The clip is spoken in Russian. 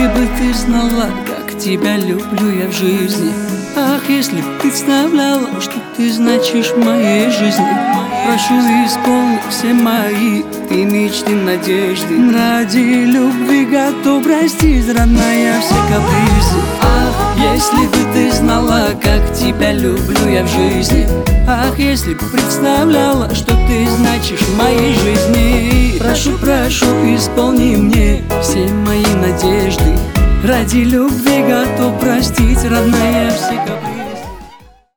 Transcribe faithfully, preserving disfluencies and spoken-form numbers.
если бы ты знала, как тебя люблю я в жизни. Ах, если б представляла, что ты значишь в моей жизни. Прошу, исполни все мои ты мечты, надежды. Ради любви готов простить, родная, все капризы. Ах, если бы ты знала, как тебя люблю я в жизни. Ах, если бы представляла, что ты значишь в моей жизни. Прошу, прошу, исполни мне все мои надежды. Ради любви готов простить, родная, все капризы.